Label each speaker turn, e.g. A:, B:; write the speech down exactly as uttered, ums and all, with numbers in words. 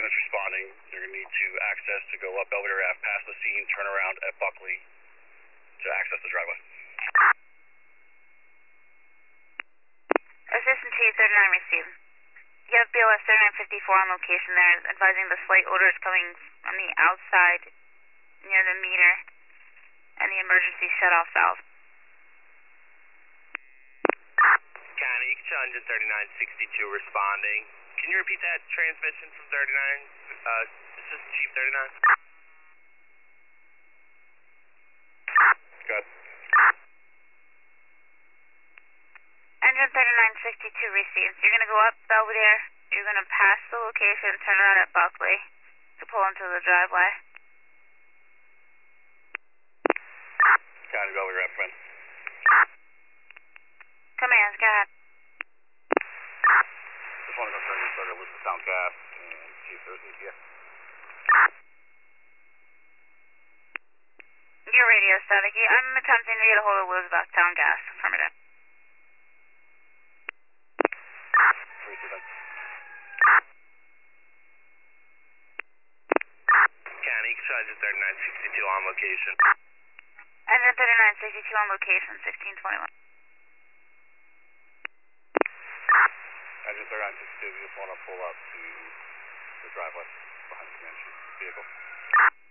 A: units responding. You're going to need to access to go up Belvedere Ave, past the scene, turn around at Buckley to access the driveway.
B: Assistant Chief, thirty-nine received. You have B O S thirty-nine fifty-four on location there, advising the slight odors coming on the outside near the meter and the emergency shutoff valve.
C: County, Engine thirty-nine sixty-two responding. Can you repeat that transmission from thirty-nine, uh, Assistant Chief thirty-nine?
A: Good.
B: Engine thirty-nine sixty-two received. You're going to go up Belvedere. You're going to pass the location, turn around at Buckley to pull into the driveway.
A: County Belvedere Ave, come in.
B: Commands, go ahead.
A: Just want to confirm you started with the sound gas and see if there's E P A.
B: Your radio staticky. I'm attempting to get a hold of Liz about town gas. Affirmative.
A: Three, two, then.
C: County, Engine thirty-nine sixty-two on location.
B: Engine thirty-nine sixty-two on location, sixteen twenty-one.
A: Engine thirty-nine sixty-two, you just want to pull up to the driveway behind the command chief's vehicle.